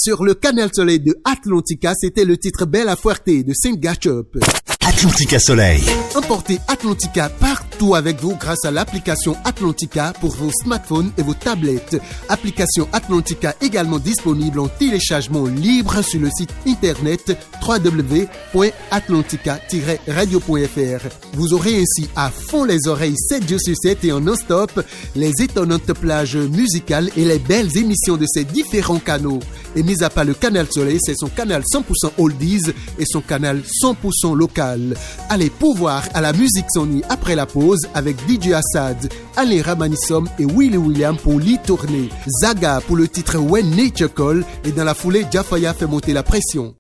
Sur le Canal Soleil de Atlantica, c'était le titre Bella Fuerte de Saint Gachop. Atlantica Soleil. Emportez Atlantica partout avec vous grâce à l'application Atlantica pour vos smartphones et vos tablettes. Application Atlantica également disponible en téléchargement libre sur le site internet www.atlantica-radio.fr. Vous aurez ainsi à fond les oreilles 7 jours sur 7 et en non-stop les étonnantes plages musicales et les belles émissions de ces différents canaux. Et mis à part le Canal Soleil, c'est son canal 100% oldies et son canal 100% local. Allez pouvoir à la musique Sony après la pause avec DJ Assad, Alain Ramanissom et Willy William pour l'y tourner. Zaga pour le titre When Nature Call et dans la foulée Jafaya fait monter la pression.